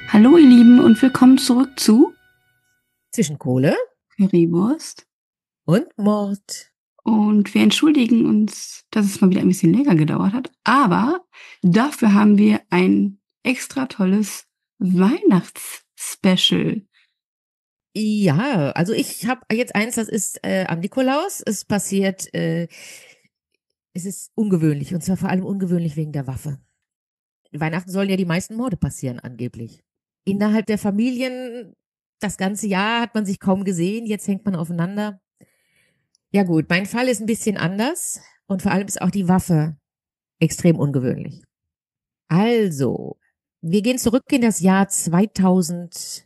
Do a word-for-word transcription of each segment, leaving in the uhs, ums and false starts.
Hallo ihr Lieben und willkommen zurück zu Zwischen Kohle Currywurst. und Mord. Und wir entschuldigen uns, dass es mal wieder ein bisschen länger gedauert hat, aber dafür haben wir ein extra tolles Weihnachtsspecial. Ja, also ich habe jetzt eins, das ist äh, am Nikolaus. Es passiert, äh, es ist ungewöhnlich und zwar vor allem ungewöhnlich wegen der Waffe. Weihnachten sollen ja die meisten Morde passieren angeblich. Innerhalb der Familien, das ganze Jahr hat man sich kaum gesehen, jetzt hängt man aufeinander. Ja gut, mein Fall ist ein bisschen anders und vor allem ist auch die Waffe extrem ungewöhnlich. Also, wir gehen zurück in das Jahr zweitausendacht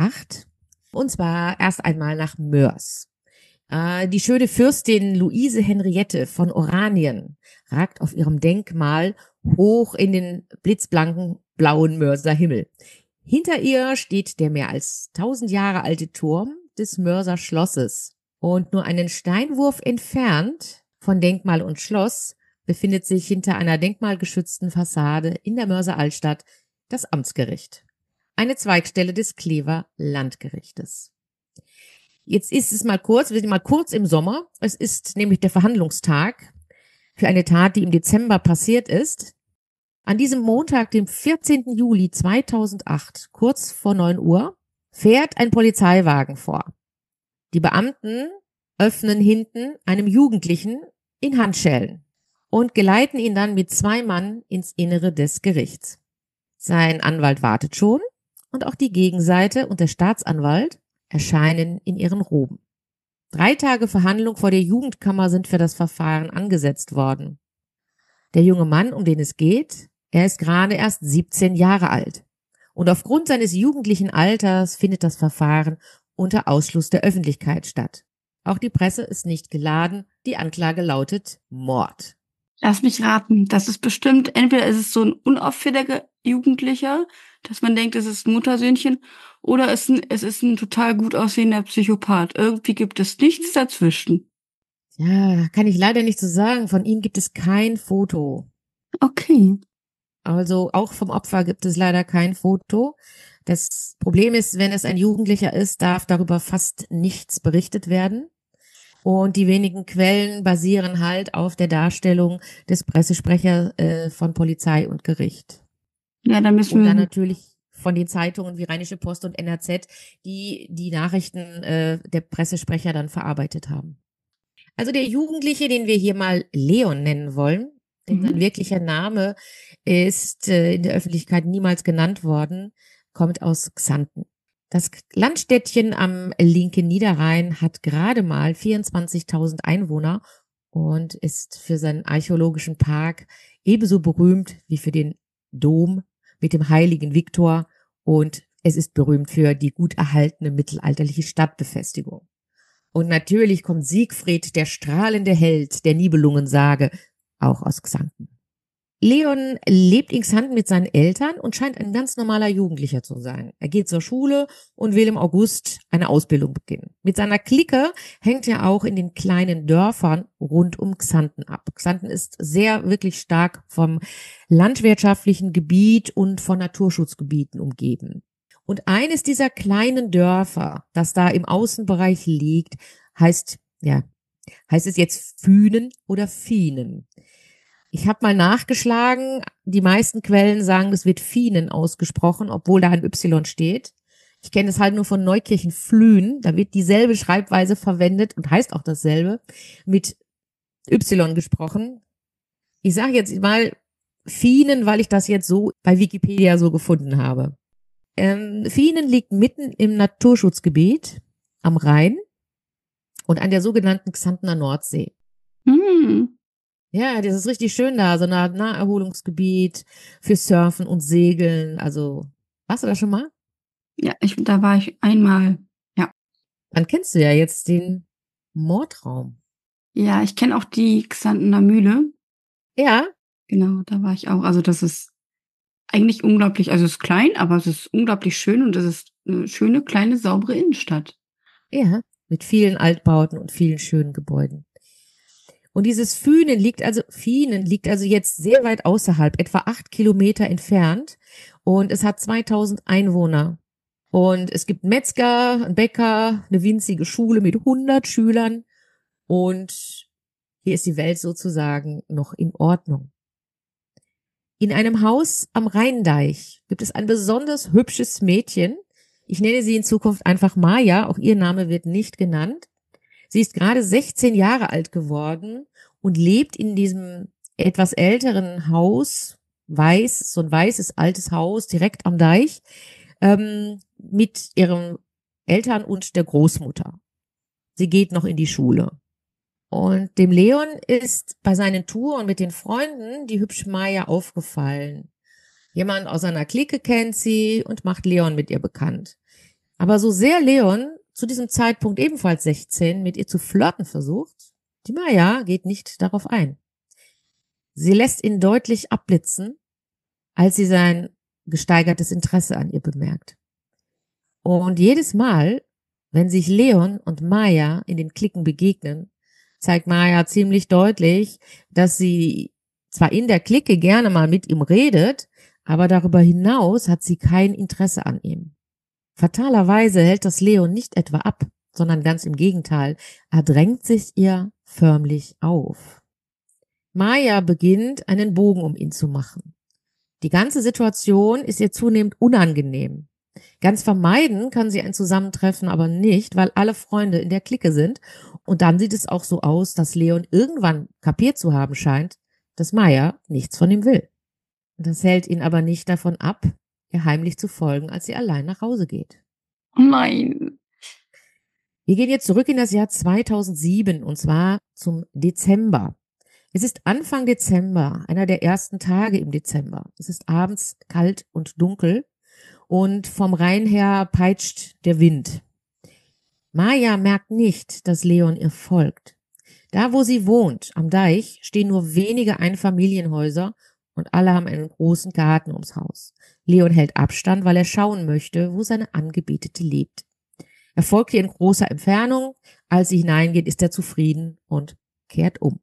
und zwar erst einmal nach Moers. Äh, die schöne Fürstin Luise Henriette von Oranien ragt auf ihrem Denkmal hoch in den blitzblanken blauen Mörser Himmel. Hinter ihr steht der mehr als tausend Jahre alte Turm des Mörser Schlosses. Und nur einen Steinwurf entfernt von Denkmal und Schloss befindet sich hinter einer denkmalgeschützten Fassade in der Mörser Altstadt das Amtsgericht. Eine Zweigstelle des Klever Landgerichtes. Jetzt ist es mal kurz, wir sind mal kurz im Sommer. Es ist nämlich der Verhandlungstag für eine Tat, die im Dezember passiert ist. An diesem Montag, dem vierzehnten Juli zweitausendacht, kurz vor neun Uhr, fährt ein Polizeiwagen vor. Die Beamten öffnen hinten einem Jugendlichen in Handschellen und geleiten ihn dann mit zwei Mann ins Innere des Gerichts. Sein Anwalt wartet schon und auch die Gegenseite und der Staatsanwalt erscheinen in ihren Roben. Drei Tage Verhandlung vor der Jugendkammer sind für das Verfahren angesetzt worden. Der junge Mann, um den es geht, er ist gerade erst siebzehn Jahre alt. Und aufgrund seines jugendlichen Alters findet das Verfahren unter Ausschluss der Öffentlichkeit statt. Auch die Presse ist nicht geladen. Die Anklage lautet Mord. Lass mich raten, das ist bestimmt, entweder ist es so ein unauffälliger Jugendlicher, dass man denkt, es ist ein Muttersöhnchen, oder es ist ein, es ist ein total gut aussehender Psychopath. Irgendwie gibt es nichts dazwischen. Ja, kann ich leider nicht so sagen. Von ihm gibt es kein Foto. Okay. Also auch vom Opfer gibt es leider kein Foto. Das Problem ist, wenn es ein Jugendlicher ist, darf darüber fast nichts berichtet werden. Und die wenigen Quellen basieren halt auf der Darstellung des Pressesprechers äh, von Polizei und Gericht. Ja, dann müssen Und dann wir. natürlich von den Zeitungen wie Rheinische Post und N R Z, die die Nachrichten äh, der Pressesprecher dann verarbeitet haben. Also der Jugendliche, den wir hier mal Leon nennen wollen, denn sein Mhm. wirklicher Name ist äh, in der Öffentlichkeit niemals genannt worden, kommt aus Xanten. Das Landstädtchen am linken Niederrhein hat gerade mal vierundzwanzigtausend Einwohner und ist für seinen archäologischen Park ebenso berühmt wie für den Dom mit dem heiligen Viktor, und es ist berühmt für die gut erhaltene mittelalterliche Stadtbefestigung. Und natürlich kommt Siegfried, der strahlende Held der Nibelungensage, auch aus Xanten. Leon lebt in Xanten mit seinen Eltern und scheint ein ganz normaler Jugendlicher zu sein. Er geht zur Schule und will im August eine Ausbildung beginnen. Mit seiner Clique hängt er auch in den kleinen Dörfern rund um Xanten ab. Xanten ist sehr, wirklich stark vom landwirtschaftlichen Gebiet und von Naturschutzgebieten umgeben. Und eines dieser kleinen Dörfer, das da im Außenbereich liegt, heißt, ja, heißt es jetzt Fühnen oder Fienen? Ich habe mal nachgeschlagen, die meisten Quellen sagen, das wird Fienen ausgesprochen, obwohl da ein Y steht. Ich kenne es halt nur von Neukirchen-Flühen, da wird dieselbe Schreibweise verwendet und heißt auch dasselbe, mit Y gesprochen. Ich sage jetzt mal Fienen, weil ich das jetzt so bei Wikipedia so gefunden habe. Ähm, Fienen liegt mitten im Naturschutzgebiet am Rhein und an der sogenannten Xantener Nordsee. Hm. Ja, das ist richtig schön da, so ein Naherholungsgebiet für Surfen und Segeln. Also, warst du da schon mal? Ja, ich, da war ich einmal. Ja. Dann kennst du ja jetzt den Mordraum. Ja, ich kenne auch die Xantener Mühle. Ja, Genau, da war ich auch. Also das ist eigentlich unglaublich, also es ist klein, aber es ist unglaublich schön und es ist eine schöne, kleine, saubere Innenstadt. ja, mit vielen Altbauten und vielen schönen Gebäuden. Und dieses Fühnen liegt also, Fienen liegt also jetzt sehr weit außerhalb, etwa acht Kilometer entfernt. und es hat zweitausend Einwohner. Und es gibt einen Metzger, einen Bäcker, eine winzige Schule mit hundert Schülern und hier ist die Welt sozusagen noch in Ordnung. In einem Haus am Rheindeich gibt es ein besonders hübsches Mädchen. Ich nenne sie in Zukunft einfach Maja, auch ihr Name wird nicht genannt. Sie ist gerade sechzehn Jahre alt geworden und lebt in diesem etwas älteren Haus, weiß, so ein weißes altes Haus direkt am Deich, ähm, mit ihren Eltern und der Großmutter. Sie geht noch in die Schule. Und dem Leon ist bei seinen Touren mit den Freunden die hübsche Maja aufgefallen. Jemand aus seiner Clique kennt sie und macht Leon mit ihr bekannt. Aber so sehr Leon zu diesem Zeitpunkt ebenfalls sechzehn mit ihr zu flirten versucht, die Maja geht nicht darauf ein. Sie lässt ihn deutlich abblitzen, als sie sein gesteigertes Interesse an ihr bemerkt. Und jedes Mal, wenn sich Leon und Maja in den Cliquen begegnen, zeigt Maja ziemlich deutlich, dass sie zwar in der Clique gerne mal mit ihm redet, aber darüber hinaus hat sie kein Interesse an ihm. Fatalerweise hält das Leon nicht etwa ab, sondern ganz im Gegenteil, er drängt sich ihr förmlich auf. Maja beginnt, einen Bogen um ihn zu machen. Die ganze Situation ist ihr zunehmend unangenehm. Ganz vermeiden kann sie ein Zusammentreffen aber nicht, weil alle Freunde in der Clique sind. Und dann sieht es auch so aus, dass Leon irgendwann kapiert zu haben scheint, dass Maja nichts von ihm will. Das hält ihn aber nicht davon ab, ihr heimlich zu folgen, als sie allein nach Hause geht. Oh nein. Wir gehen jetzt zurück in das Jahr zweitausendsieben und zwar zum Dezember. Es ist Anfang Dezember, einer der ersten Tage im Dezember. Es ist abends kalt und dunkel und vom Rhein her peitscht der Wind. Maja merkt nicht, dass Leon ihr folgt. Da, wo sie wohnt, am Deich, stehen nur wenige Einfamilienhäuser und alle haben einen großen Garten ums Haus. Leon hält Abstand, weil er schauen möchte, wo seine Angebetete lebt. Er folgt ihr in großer Entfernung. Als sie hineingeht, ist er zufrieden und kehrt um.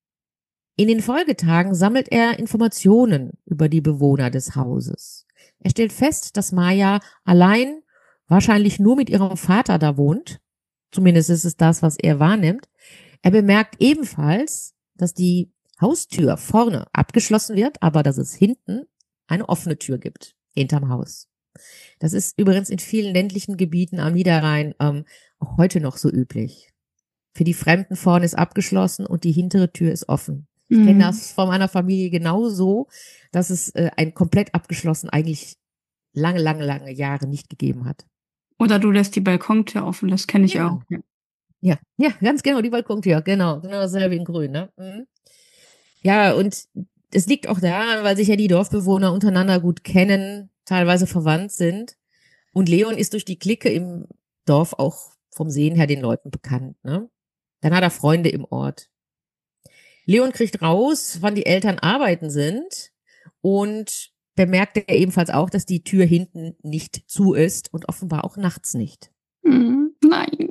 In den Folgetagen sammelt er Informationen über die Bewohner des Hauses. Er stellt fest, dass Maja allein, wahrscheinlich nur mit ihrem Vater da wohnt. Zumindest ist es das, was er wahrnimmt. Er bemerkt ebenfalls, dass die Haustür vorne abgeschlossen wird, aber dass es hinten eine offene Tür gibt, hinterm Haus. Das ist übrigens in vielen ländlichen Gebieten am Niederrhein ähm, auch heute noch so üblich. Für die Fremden vorne ist abgeschlossen und die hintere Tür ist offen. Ich Mhm. kenne das von meiner Familie genauso, dass es äh, ein komplett abgeschlossen eigentlich lange, lange, lange Jahre nicht gegeben hat. Oder du lässt die Balkontür offen, das kenne ich Genau. auch. Ja. Ja, ja, ganz genau, die Balkontür, genau, genau dasselbe in Grün, ne? Mhm. Ja, und es liegt auch daran, weil sich ja die Dorfbewohner untereinander gut kennen, teilweise verwandt sind. Und Leon ist durch die Clique im Dorf auch vom Sehen her den Leuten bekannt, ne? Dann hat er Freunde im Ort. Leon kriegt raus, wann die Eltern arbeiten sind und bemerkt er ebenfalls auch, dass die Tür hinten nicht zu ist und offenbar auch nachts nicht. Mhm. Nein.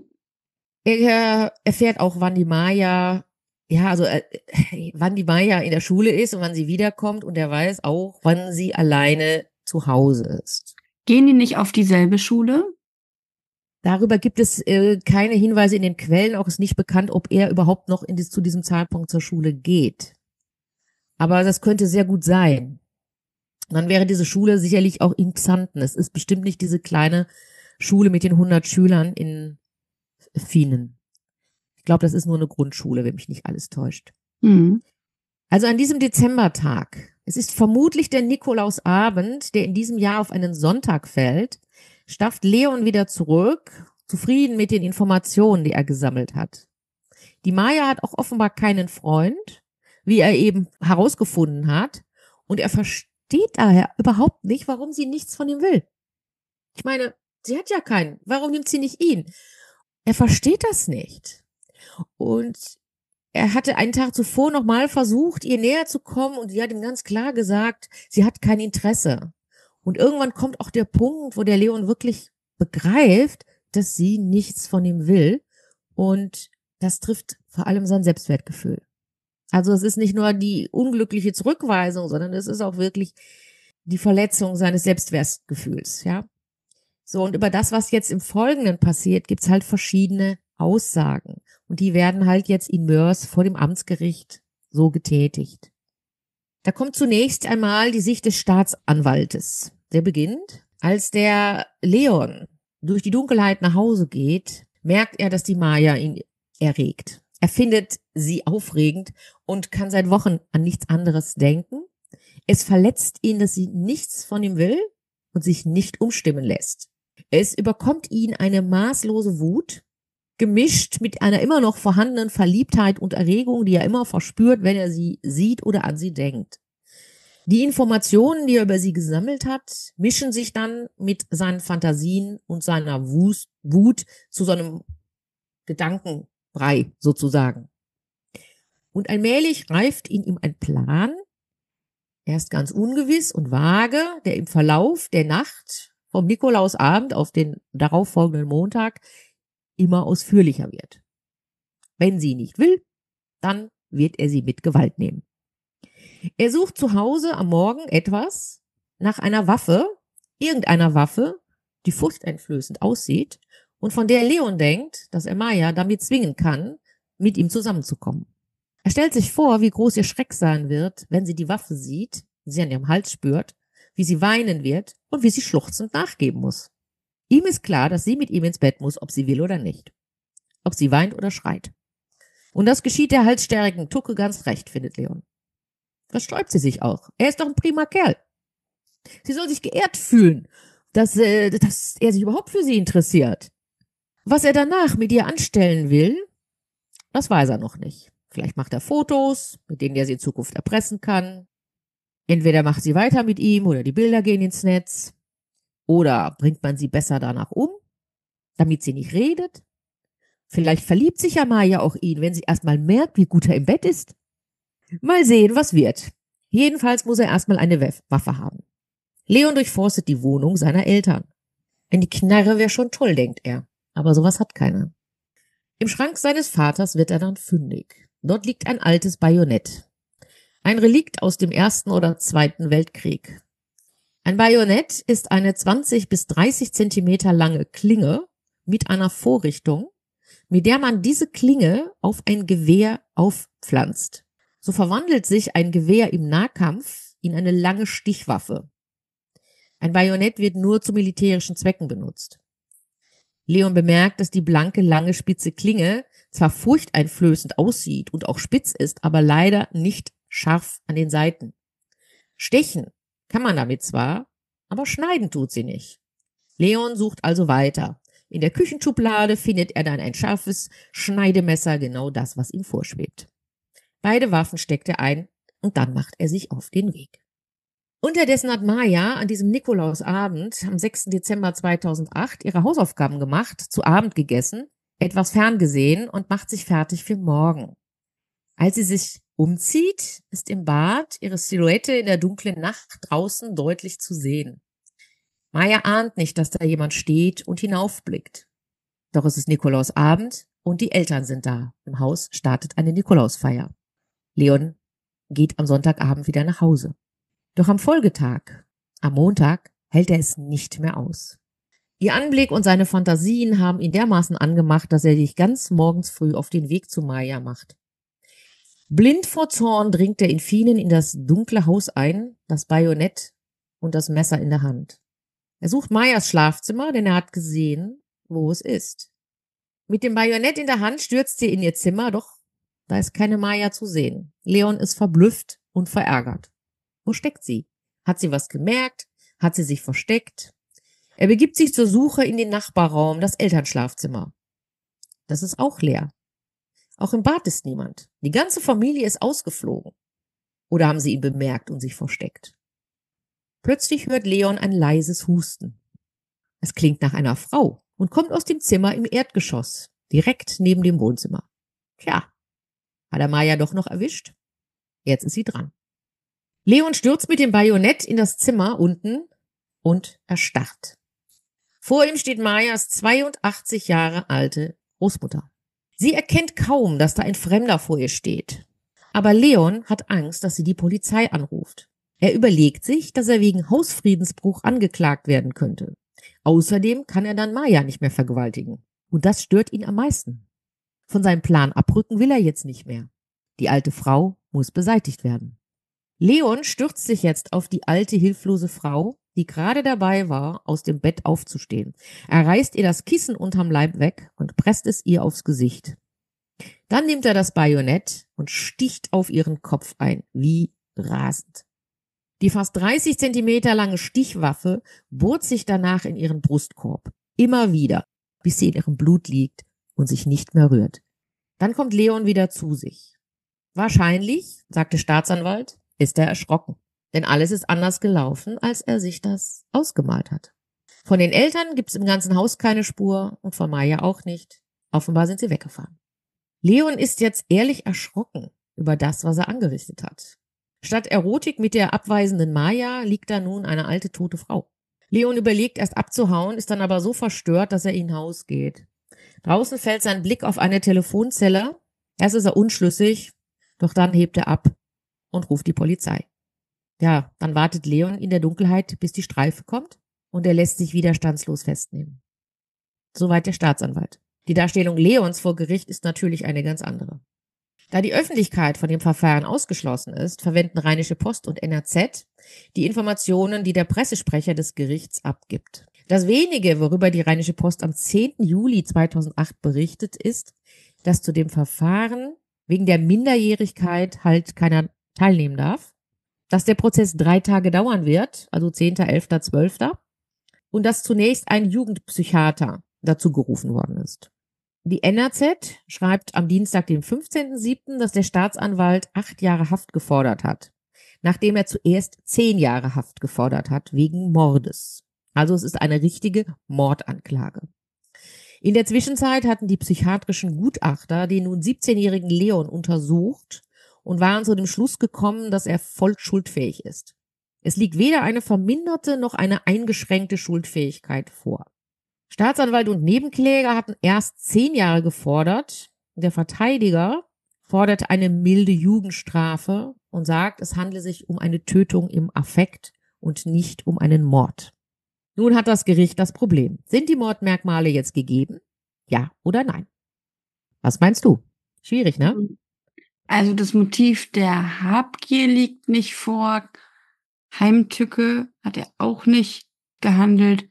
Er erfährt auch, wann die Maja, ja, also äh, wann die Maja in der Schule ist und wann sie wiederkommt und er weiß auch, wann sie alleine zu Hause ist. Gehen die nicht auf dieselbe Schule? Darüber gibt es äh, keine Hinweise in den Quellen, auch ist nicht bekannt, ob er überhaupt noch in dies, zu diesem Zeitpunkt zur Schule geht. Aber das könnte sehr gut sein. Dann wäre diese Schule sicherlich auch in Xanten. Es ist bestimmt nicht diese kleine Schule mit den hundert Schülern in Fienen. Ich glaube, das ist nur eine Grundschule, wenn mich nicht alles täuscht. Mhm. Also an diesem Dezembertag, es ist vermutlich der Nikolausabend, der in diesem Jahr auf einen Sonntag fällt, stafft Leon wieder zurück, zufrieden mit den Informationen, die er gesammelt hat. Die Maja hat auch offenbar keinen Freund, wie er eben herausgefunden hat, und er versteht daher überhaupt nicht, warum sie nichts von ihm will. Ich meine, sie hat ja keinen. Warum nimmt sie nicht ihn? Er versteht das nicht. Und er hatte einen Tag zuvor nochmal versucht, ihr näher zu kommen und sie hat ihm ganz klar gesagt, sie hat kein Interesse. Und irgendwann kommt auch der Punkt, wo der Leon wirklich begreift, dass sie nichts von ihm will. Und das trifft vor allem sein Selbstwertgefühl. Also es ist nicht nur die unglückliche Zurückweisung, sondern es ist auch wirklich die Verletzung seines Selbstwertgefühls, ja. So, und über das, was jetzt im Folgenden passiert, gibt's halt verschiedene Aussagen. Und die werden halt jetzt in Moers vor dem Amtsgericht so getätigt. Da kommt zunächst einmal die Sicht des Staatsanwaltes. Der beginnt, als der Leon durch die Dunkelheit nach Hause geht, merkt er, dass die Maya ihn erregt. Er findet sie aufregend und kann seit Wochen an nichts anderes denken. Es verletzt ihn, dass sie nichts von ihm will und sich nicht umstimmen lässt. Es überkommt ihn eine maßlose Wut, gemischt mit einer immer noch vorhandenen Verliebtheit und Erregung, die er immer verspürt, wenn er sie sieht oder an sie denkt. Die Informationen, die er über sie gesammelt hat, mischen sich dann mit seinen Fantasien und seiner Wut zu so einem Gedankenbrei sozusagen. Und allmählich reift in ihm ein Plan, erst ganz ungewiss und vage, der im Verlauf der Nacht vom Nikolausabend auf den darauffolgenden Montag immer ausführlicher wird. Wenn sie nicht will, dann wird er sie mit Gewalt nehmen. Er sucht zu Hause am Morgen etwas nach einer Waffe, irgendeiner Waffe, die furchteinflößend aussieht und von der Leon denkt, dass er Maya damit zwingen kann, mit ihm zusammenzukommen. Er stellt sich vor, wie groß ihr Schreck sein wird, wenn sie die Waffe sieht, sie an ihrem Hals spürt, wie sie weinen wird und wie sie schluchzend nachgeben muss. Ihm ist klar, dass sie mit ihm ins Bett muss, ob sie will oder nicht. Ob sie weint oder schreit. Und das geschieht der halsstarrigen Tucke ganz recht, findet Leon. Das sträubt sie sich auch. Er ist doch ein prima Kerl. Sie soll sich geehrt fühlen, dass, äh, dass er sich überhaupt für sie interessiert. Was er danach mit ihr anstellen will, das weiß er noch nicht. Vielleicht macht er Fotos, mit denen er sie in Zukunft erpressen kann. Entweder macht sie weiter mit ihm oder die Bilder gehen ins Netz. Oder bringt man sie besser danach um, damit sie nicht redet. Vielleicht verliebt sich ja Maya auch ihn, wenn sie erstmal merkt, wie gut er im Bett ist. Mal sehen, was wird. Jedenfalls muss er erstmal eine Waffe haben. Leon durchforstet die Wohnung seiner Eltern. Eine Knarre wäre schon toll, denkt er. Aber sowas hat keiner. Im Schrank seines Vaters wird er dann fündig. Dort liegt ein altes Bajonett. Ein Relikt aus dem Ersten oder Zweiten Weltkrieg. Ein Bajonett ist eine zwanzig bis dreißig Zentimeter lange Klinge mit einer Vorrichtung, mit der man diese Klinge auf ein Gewehr aufpflanzt. So verwandelt sich ein Gewehr im Nahkampf in eine lange Stichwaffe. Ein Bajonett wird nur zu militärischen Zwecken benutzt. Leon bemerkt, dass die blanke, lange, spitze Klinge zwar furchteinflößend aussieht und auch spitz ist, aber leider nicht scharf an den Seiten. Stechen kann man damit zwar, aber schneiden tut sie nicht. Leon sucht also weiter. In der Küchenschublade findet er dann ein scharfes Schneidemesser, genau das, was ihm vorschwebt. Beide Waffen steckt er ein und dann macht er sich auf den Weg. Unterdessen hat Maya an diesem Nikolausabend am sechsten Dezember zweitausendacht ihre Hausaufgaben gemacht, zu Abend gegessen, etwas ferngesehen und macht sich fertig für morgen. Als sie sich umzieht, ist im Bad ihre Silhouette in der dunklen Nacht draußen deutlich zu sehen. Maya ahnt nicht, dass da jemand steht und hinaufblickt. Doch es ist Nikolausabend und die Eltern sind da. Im Haus startet eine Nikolausfeier. Leon geht am Sonntagabend wieder nach Hause. Doch am Folgetag, am Montag, hält er es nicht mehr aus. Ihr Anblick und seine Fantasien haben ihn dermaßen angemacht, dass er sich ganz morgens früh auf den Weg zu Maya macht. Blind vor Zorn dringt er in Fienen in das dunkle Haus ein, das Bajonett und das Messer in der Hand. Er sucht Mayas Schlafzimmer, denn er hat gesehen, wo es ist. Mit dem Bajonett in der Hand stürzt er in ihr Zimmer, doch da ist keine Maya zu sehen. Leon ist verblüfft und verärgert. Wo steckt sie? Hat sie was gemerkt? Hat sie sich versteckt? Er begibt sich zur Suche in den Nachbarraum, das Elternschlafzimmer. Das ist auch leer. Auch im Bad ist niemand. Die ganze Familie ist ausgeflogen. Oder haben sie ihn bemerkt und sich versteckt? Plötzlich hört Leon ein leises Husten. Es klingt nach einer Frau und kommt aus dem Zimmer im Erdgeschoss, direkt neben dem Wohnzimmer. Tja, hat er Maya doch noch erwischt? Jetzt ist sie dran. Leon stürzt mit dem Bajonett in das Zimmer unten und erstarrt. Vor ihm steht Mayas zweiundachtzig Jahre alte Großmutter. Sie erkennt kaum, dass da ein Fremder vor ihr steht. Aber Leon hat Angst, dass sie die Polizei anruft. Er überlegt sich, dass er wegen Hausfriedensbruch angeklagt werden könnte. Außerdem kann er dann Maya nicht mehr vergewaltigen. Und das stört ihn am meisten. Von seinem Plan abrücken will er jetzt nicht mehr. Die alte Frau muss beseitigt werden. Leon stürzt sich jetzt auf die alte, hilflose Frau, die gerade dabei war, aus dem Bett aufzustehen. Er reißt ihr das Kissen unterm Leib weg und presst es ihr aufs Gesicht. Dann nimmt er das Bajonett und sticht auf ihren Kopf ein, wie rasend. Die fast dreißig Zentimeter lange Stichwaffe bohrt sich danach in ihren Brustkorb. Immer wieder, bis sie in ihrem Blut liegt und sich nicht mehr rührt. Dann kommt Leon wieder zu sich. Wahrscheinlich, sagt der Staatsanwalt, ist er erschrocken. Denn alles ist anders gelaufen, als er sich das ausgemalt hat. Von den Eltern gibt's im ganzen Haus keine Spur und von Maya auch nicht. Offenbar sind sie weggefahren. Leon ist jetzt ehrlich erschrocken über das, was er angerichtet hat. Statt Erotik mit der abweisenden Maya liegt da nun eine alte tote Frau. Leon überlegt erst abzuhauen, ist dann aber so verstört, dass er in ein Haus geht. Draußen fällt sein Blick auf eine Telefonzelle. Erst ist er unschlüssig, doch dann hebt er ab und ruft die Polizei. Ja, dann wartet Leon in der Dunkelheit, bis die Streife kommt und er lässt sich widerstandslos festnehmen. Soweit der Staatsanwalt. Die Darstellung Leons vor Gericht ist natürlich eine ganz andere. Da die Öffentlichkeit von dem Verfahren ausgeschlossen ist, verwenden Rheinische Post und N R Z die Informationen, die der Pressesprecher des Gerichts abgibt. Das wenige, worüber die Rheinische Post am zehnten Juli zweitausendacht berichtet, ist, dass zu dem Verfahren wegen der Minderjährigkeit halt keiner teilnehmen darf, dass der Prozess drei Tage dauern wird, also zehnter, elfter, zwölfter und dass zunächst ein Jugendpsychiater dazu gerufen worden ist. Die N R Z schreibt am Dienstag, dem fünfzehnten siebten, dass der Staatsanwalt acht Jahre Haft gefordert hat, nachdem er zuerst zehn Jahre Haft gefordert hat, wegen Mordes. Also es ist eine richtige Mordanklage. In der Zwischenzeit hatten die psychiatrischen Gutachter den nun siebzehnjährigen Leon untersucht und waren zu dem Schluss gekommen, dass er voll schuldfähig ist. Es liegt weder eine verminderte noch eine eingeschränkte Schuldfähigkeit vor. Staatsanwalt und Nebenkläger hatten erst zehn Jahre gefordert. Der Verteidiger forderte eine milde Jugendstrafe und sagt, es handle sich um eine Tötung im Affekt und nicht um einen Mord. Nun hat das Gericht das Problem. Sind die Mordmerkmale jetzt gegeben? Ja oder nein? Was meinst du? Schwierig, ne? Also das Motiv der Habgier liegt nicht vor. Heimtücke hat er auch nicht gehandelt.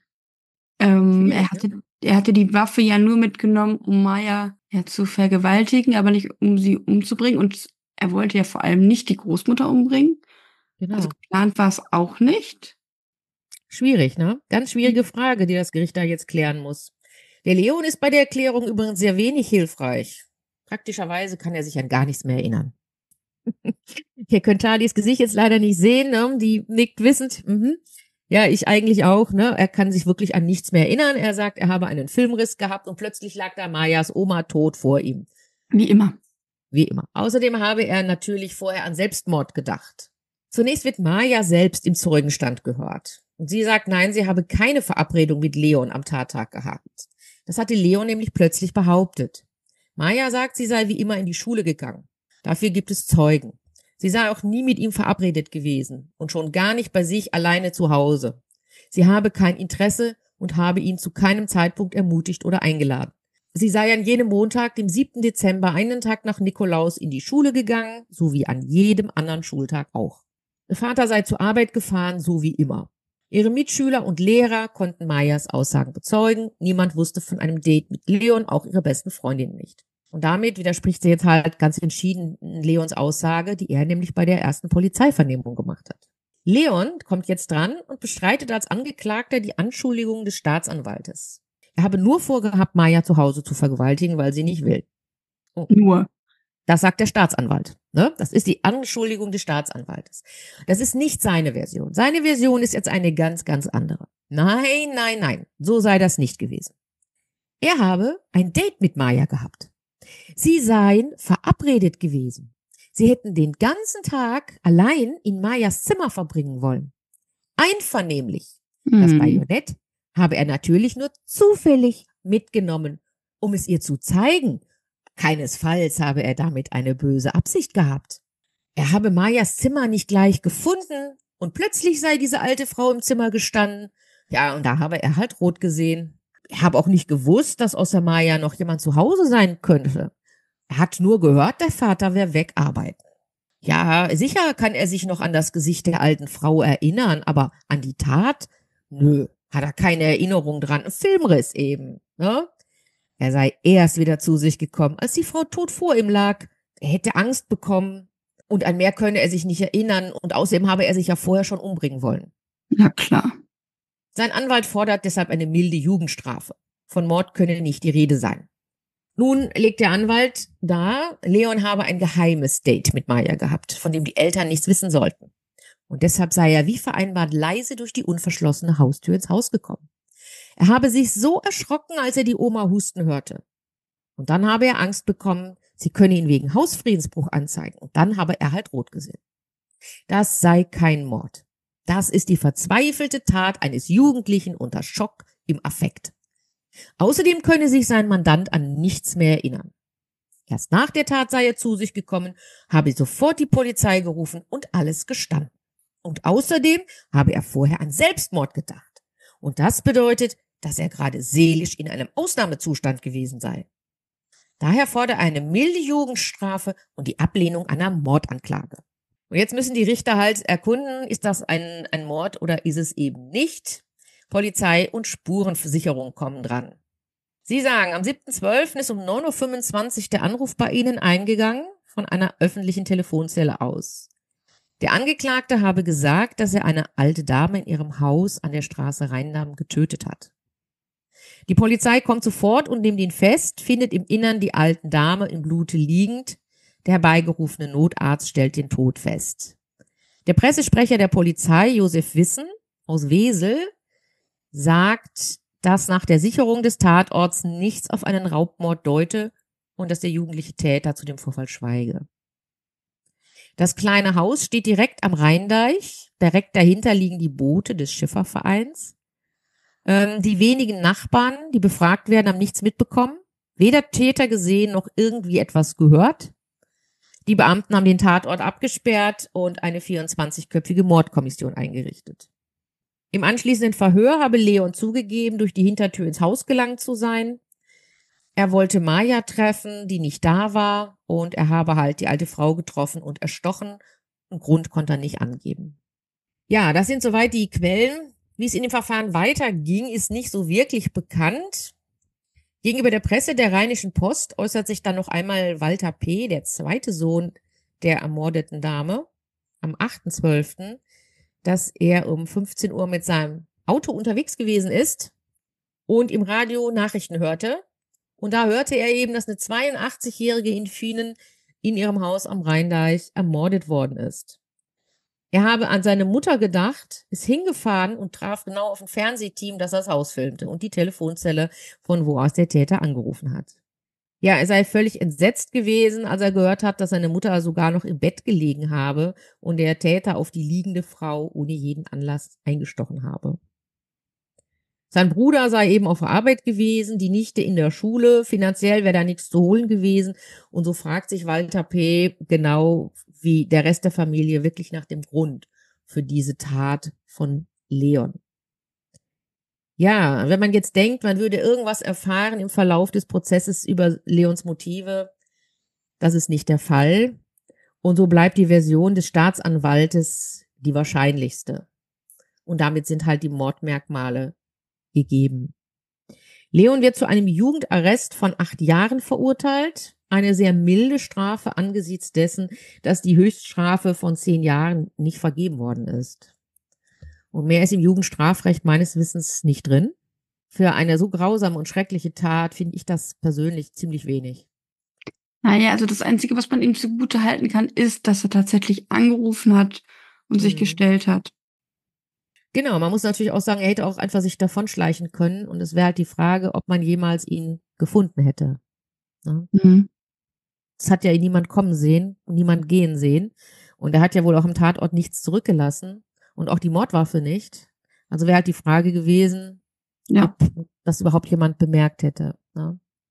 Ähm, er hatte, er hatte die Waffe ja nur mitgenommen, um Maya ja zu vergewaltigen, aber nicht um sie umzubringen. Und er wollte ja vor allem nicht die Großmutter umbringen. Genau. Also geplant war es auch nicht. Schwierig, ne? Ganz schwierige Hier das Gericht da jetzt klären muss. Der Leon ist bei der Erklärung übrigens sehr wenig hilfreich. Praktischerweise kann er sich an gar nichts mehr erinnern. Hier könnt Charlies Gesicht jetzt leider nicht sehen, ne? Die nickt wissend. Mhm. Ja, ich eigentlich auch, ne? Er kann sich wirklich an nichts mehr erinnern. Er sagt, er habe einen Filmriss gehabt und plötzlich lag da Mayas Oma tot vor ihm. Wie immer. Wie immer. Außerdem habe er natürlich vorher an Selbstmord gedacht. Zunächst wird Maya selbst im Zeugenstand gehört. Und sie sagt, nein, sie habe keine Verabredung mit Leon am Tattag gehabt. Das hatte Leon nämlich plötzlich behauptet. Maya sagt, sie sei wie immer in die Schule gegangen. Dafür gibt es Zeugen. Sie sei auch nie mit ihm verabredet gewesen und schon gar nicht bei sich alleine zu Hause. Sie habe kein Interesse und habe ihn zu keinem Zeitpunkt ermutigt oder eingeladen. Sie sei an jenem Montag, dem siebten Dezember, einen Tag nach Nikolaus in die Schule gegangen, so wie an jedem anderen Schultag auch. Ihr Vater sei zur Arbeit gefahren, so wie immer. Ihre Mitschüler und Lehrer konnten Mayas Aussagen bezeugen. Niemand wusste von einem Date mit Leon, auch ihre besten Freundinnen nicht. Und damit widerspricht sie jetzt halt ganz entschieden Leons Aussage, die er nämlich bei der ersten Polizeivernehmung gemacht hat. Leon kommt jetzt dran und bestreitet als Angeklagter die Anschuldigungen des Staatsanwaltes. Er habe nur vorgehabt, Maya zu Hause zu vergewaltigen, weil sie nicht will. Oh. Nur. Das sagt der Staatsanwalt. Ne? Das ist die Anschuldigung des Staatsanwaltes. Das ist nicht seine Version. Seine Version ist jetzt eine ganz, ganz andere. Nein, nein, nein. So sei das nicht gewesen. Er habe ein Date mit Maya gehabt. Sie seien verabredet gewesen. Sie hätten den ganzen Tag allein in Mayas Zimmer verbringen wollen. Einvernehmlich. Mhm. Das Bajonett habe er natürlich nur zufällig mitgenommen, um es ihr zu zeigen. Keinesfalls habe er damit eine böse Absicht gehabt. Er habe Mayas Zimmer nicht gleich gefunden Und plötzlich sei diese alte Frau im Zimmer gestanden. Ja, und da habe er halt rot gesehen. Er habe auch nicht gewusst, dass außer Maja noch jemand zu Hause sein könnte. Er hat nur gehört, der Vater wäre wegarbeiten. Ja, sicher kann er sich noch an das Gesicht der alten Frau erinnern, aber an die Tat? Nö, hat er keine Erinnerung dran. Ein Filmriss eben, ne? Er sei erst wieder zu sich gekommen, als die Frau tot vor ihm lag. Er hätte Angst bekommen und an mehr könne er sich nicht erinnern und außerdem habe er sich ja vorher schon umbringen wollen. Ja, klar. Sein Anwalt fordert deshalb eine milde Jugendstrafe. Von Mord könne nicht die Rede sein. Nun legt der Anwalt dar, Leon habe ein geheimes Date mit Maja gehabt, von dem die Eltern nichts wissen sollten. Und deshalb sei er wie vereinbart leise durch die unverschlossene Haustür ins Haus gekommen. Er habe sich so erschrocken, als er die Oma husten hörte. Und dann habe er Angst bekommen, sie könne ihn wegen Hausfriedensbruch anzeigen. Und dann habe er halt rot gesehen. Das sei kein Mord. Das ist die verzweifelte Tat eines Jugendlichen unter Schock im Affekt. Außerdem könne sich sein Mandant an nichts mehr erinnern. Erst nach der Tat sei er zu sich gekommen, habe sofort die Polizei gerufen und alles gestanden. Und außerdem habe er vorher an Selbstmord gedacht. Und das bedeutet, dass er gerade seelisch in einem Ausnahmezustand gewesen sei. Daher fordert er eine milde Jugendstrafe und die Ablehnung einer Mordanklage. Und jetzt müssen die Richter halt erkunden, ist das ein, ein Mord oder ist es eben nicht? Polizei und Spurenversicherung kommen dran. Sie sagen, am siebten zwölften ist um neun Uhr fünfundzwanzig der Anruf bei Ihnen eingegangen von einer öffentlichen Telefonzelle aus. Der Angeklagte habe gesagt, dass er eine alte Dame in ihrem Haus an der Straße Rheindamm getötet hat. Die Polizei kommt sofort und nimmt ihn fest, findet im Innern die alten Dame im Blute liegend. Der herbeigerufene Notarzt stellt den Tod fest. Der Pressesprecher der Polizei, Josef Wissen aus Wesel, sagt, dass nach der Sicherung des Tatorts nichts auf einen Raubmord deute und dass der jugendliche Täter zu dem Vorfall schweige. Das kleine Haus steht direkt am Rheindeich. Direkt dahinter liegen die Boote des Schiffervereins. Ähm, die wenigen Nachbarn, die befragt werden, haben nichts mitbekommen. Weder Täter gesehen noch irgendwie etwas gehört. Die Beamten haben den Tatort abgesperrt und eine vierundzwanzigköpfige Mordkommission eingerichtet. Im anschließenden Verhör habe Leon zugegeben, durch die Hintertür ins Haus gelangt zu sein. Er wollte Maja treffen, die nicht da war, und er habe halt die alte Frau getroffen und erstochen. Einen Grund konnte er nicht angeben. Ja, das sind soweit die Quellen. Wie es in dem Verfahren weiterging, ist nicht so wirklich bekannt. Gegenüber der Presse der Rheinischen Post äußert sich dann noch einmal Walter P., der zweite Sohn der ermordeten Dame, am achten zwölften, dass er um fünfzehn Uhr mit seinem Auto unterwegs gewesen ist und im Radio Nachrichten hörte. Und da hörte er eben, dass eine zweiundachtzig-jährige in Fienen in ihrem Haus am Rheindeich ermordet worden ist. Er habe an seine Mutter gedacht, ist hingefahren und traf genau auf ein Fernsehteam, das das Haus filmte und die Telefonzelle, von wo aus der Täter angerufen hat. Ja, er sei völlig entsetzt gewesen, als er gehört hat, dass seine Mutter sogar noch im Bett gelegen habe und der Täter auf die liegende Frau ohne jeden Anlass eingestochen habe. Sein Bruder sei eben auf Arbeit gewesen, die Nichte in der Schule, finanziell wäre da nichts zu holen gewesen. Und so fragt sich Walter P. genau wie der Rest der Familie wirklich nach dem Grund für diese Tat von Leon. Ja, wenn man jetzt denkt, man würde irgendwas erfahren im Verlauf des Prozesses über Leons Motive, das ist nicht der Fall. Und so bleibt die Version des Staatsanwaltes die wahrscheinlichste. Und damit sind halt die Mordmerkmale gegeben. Leon wird zu einem Jugendarrest von acht Jahren verurteilt. Eine sehr milde Strafe angesichts dessen, dass die Höchststrafe von zehn Jahren nicht vergeben worden ist. Und mehr ist im Jugendstrafrecht meines Wissens nicht drin. Für eine so grausame und schreckliche Tat finde ich das persönlich ziemlich wenig. Naja, also das Einzige, was man ihm zugute halten kann, ist, dass er tatsächlich angerufen hat und sich Mhm. gestellt hat. Genau, man muss natürlich auch sagen, er hätte auch einfach sich davonschleichen können und es wäre halt die Frage, ob man jemals ihn gefunden hätte. Ne? Mhm. Es hat ja niemand kommen sehen und niemand gehen sehen und er hat ja wohl auch am Tatort nichts zurückgelassen und auch die Mordwaffe nicht. Also wäre halt die Frage gewesen, Ja. ob das überhaupt jemand bemerkt hätte. Ne?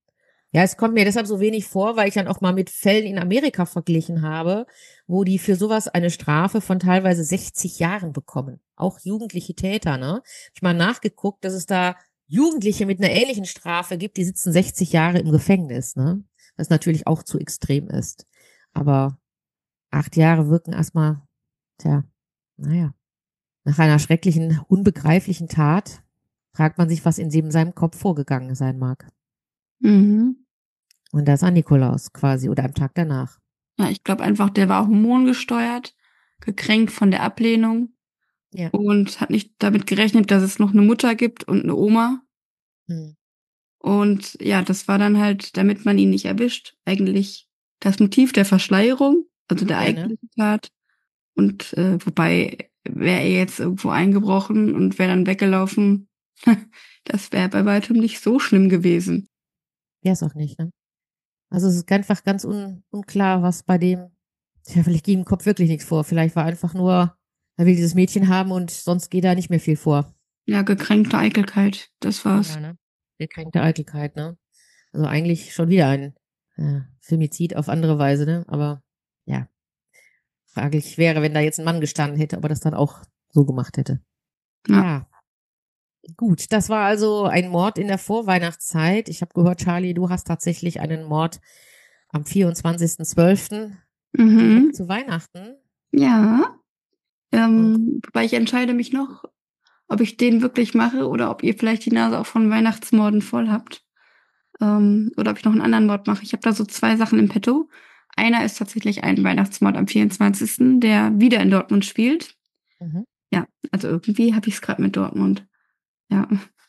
Ja, es kommt mir deshalb so wenig vor, weil ich dann auch mal mit Fällen in Amerika verglichen habe, wo die für sowas eine Strafe von teilweise sechzig Jahren bekommen. Auch jugendliche Täter, ne? Hab ich mal nachgeguckt, dass es da Jugendliche mit einer ähnlichen Strafe gibt, die sitzen sechzig Jahre im Gefängnis, ne? Was natürlich auch zu extrem ist. Aber acht Jahre wirken erstmal, tja, naja, nach einer schrecklichen, unbegreiflichen Tat fragt man sich, was in dem- seinem Kopf vorgegangen sein mag. Mhm. Und das an Nikolaus quasi oder am Tag danach. Ja, ich glaube einfach, der war hormongesteuert, gekränkt von der Ablehnung Ja. und hat nicht damit gerechnet, dass es noch eine Mutter gibt und eine Oma. Hm. Und ja, das war dann halt, damit man ihn nicht erwischt, eigentlich das Motiv der Verschleierung, also der Ja, ne? eigentlichen Tat. Und äh, wobei wäre er jetzt irgendwo eingebrochen und wäre dann weggelaufen, das wäre bei weitem nicht so schlimm gewesen. Ja, ist auch nicht, ne? Also es ist einfach ganz un unklar, was bei dem, ja, vielleicht ging im Kopf wirklich nichts vor. Vielleicht war einfach nur, er will dieses Mädchen haben und sonst geht da nicht mehr viel vor. Ja, gekränkte Eitelkeit, das war's. Ja, ne? Gekränkte Eitelkeit, ne? Also eigentlich schon wieder ein äh, Femizid auf andere Weise, ne? Aber ja, fraglich wäre, wenn da jetzt ein Mann gestanden hätte, ob er das dann auch so gemacht hätte. Ja. Ja, gut. Das war also ein Mord in der Vorweihnachtszeit. Ich habe gehört, Charlie, du hast tatsächlich einen Mord am vierundzwanzigsten zwölften Mhm. direkt zu Weihnachten. Ja. Und Ähm, wobei ich entscheide mich noch, ob ich den wirklich mache oder ob ihr vielleicht die Nase auch von Weihnachtsmorden voll habt. Ähm, oder ob ich noch einen anderen Mord mache. Ich habe da so zwei Sachen im Petto. Einer ist tatsächlich ein Weihnachtsmord am vierundzwanzigsten, der wieder in Dortmund spielt. mhm. Ja, also irgendwie habe ich es gerade mit Dortmund. Ja.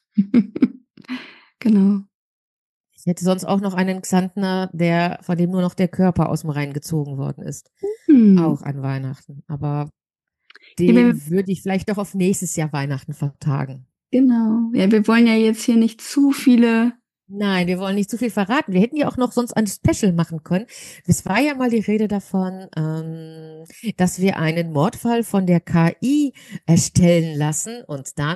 Genau. Ich hätte sonst auch noch einen Xantner, der, von dem nur noch der Körper aus dem Rhein gezogen worden ist. Hm. Auch an Weihnachten. Aber Ja, wir, den würde ich vielleicht doch auf nächstes Jahr Weihnachten vertagen. genau. Ja, wir wollen ja jetzt hier nicht zu viele. Nein, wir wollen nicht zu viel verraten. Wir hätten ja auch noch sonst ein Special machen können. Es war ja mal die Rede davon, ähm, dass wir einen Mordfall von der K I erstellen lassen und dann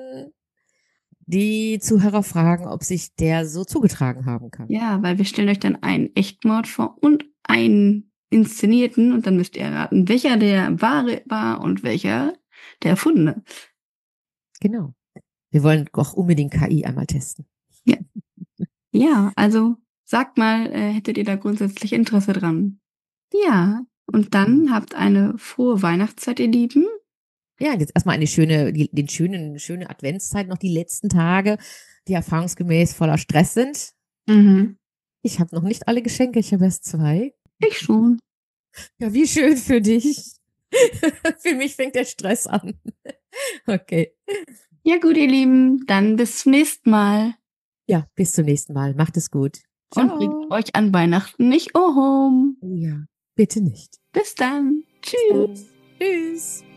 die Zuhörer fragen, ob sich der so zugetragen haben kann. Ja, weil wir stellen euch dann einen Echtmord vor und einen inszenierten und dann müsst ihr erraten, welcher der wahre war und welcher der erfundene. Genau. Wir wollen auch unbedingt K I einmal testen. Ja. Ja, also sagt mal, äh, hättet ihr da grundsätzlich Interesse dran? Ja, und dann habt eine frohe Weihnachtszeit, ihr Lieben. Ja, jetzt erstmal eine schöne, die, den schönen, schöne Adventszeit, noch die letzten Tage, die erfahrungsgemäß voller Stress sind. Mhm. Ich habe noch nicht alle Geschenke, ich habe erst zwei. Ich schon. Ja, wie schön für dich. Für mich fängt der Stress an. Okay. Ja gut, ihr Lieben, dann bis zum nächsten Mal. Ja, bis zum nächsten Mal. Macht es gut. Und bringt euch an Weihnachten nicht oh home. Ja, bitte nicht. Bis dann. Tschüss. Bis dann. Tschüss.